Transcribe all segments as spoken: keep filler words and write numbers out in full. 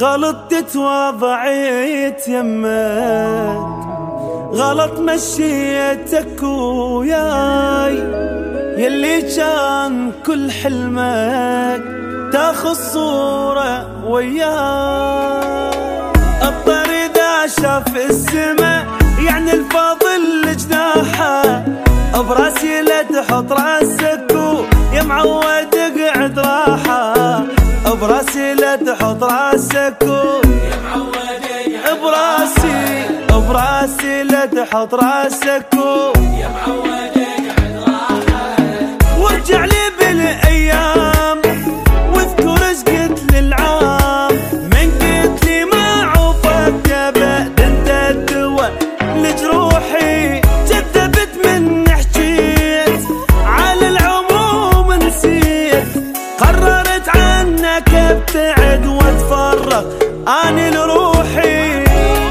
غلطت تواضعيت يمك، غلط مشيتك وياي، يلي كان كل حلمك تاخذ صورة وياي. الطير إذا شاف السما يعني الفاضل جناحه، براسي لا تحط راسك يا معود اقعد راحة، براسي لا تحط راسك يا معود اقعد براسي، براسي لا تحط راسك يا معود اقعد راحة. وارجع لي بالايام واذكر ايش قلت للعام، من قلت لي ما عوفك يا بعد انت الدواء لجروحي، جذبت من حكيت على العموم نسيت، قررت عنك ابتعد واتفرغ اني لروحي.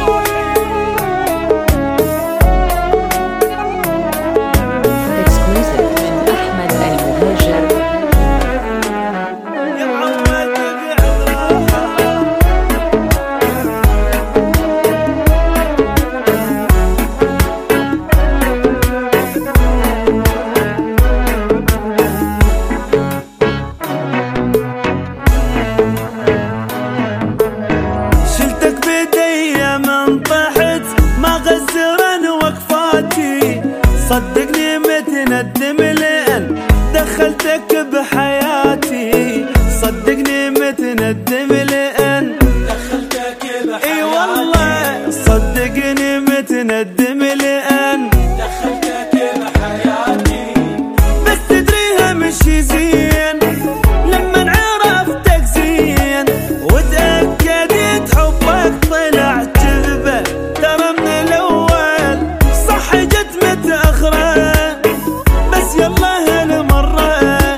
صدقني متندم لأن دخلتك بحياتي، صدقني متندم لأن دخلتك بحياتي، اي والله صدقني متندم لأن دخلتك بحياتي. بس تدريها مشي زين لما عرفتك زين، وتأكدت حبك طلع كذبة ترى من الأول، صح جت متأخرة بس يلا هالمرة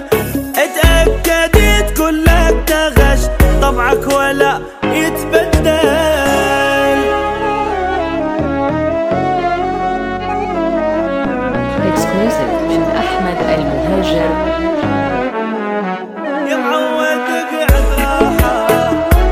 اتأكدت كلك تغش طبعك ولا يتبدل. اكسكلوسيف من أحمد المهاجر. يا معود اقعد راحة،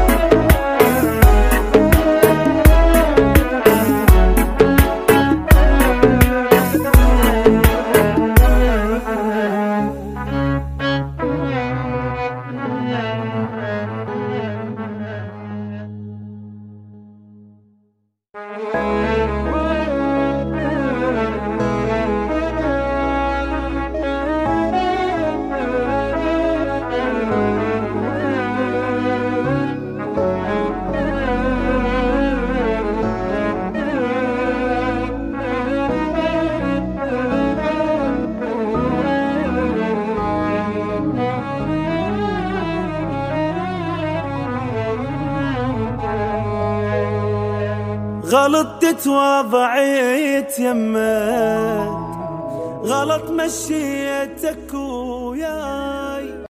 غلطت تواضعيت يمك، غلط مشيتك وياي.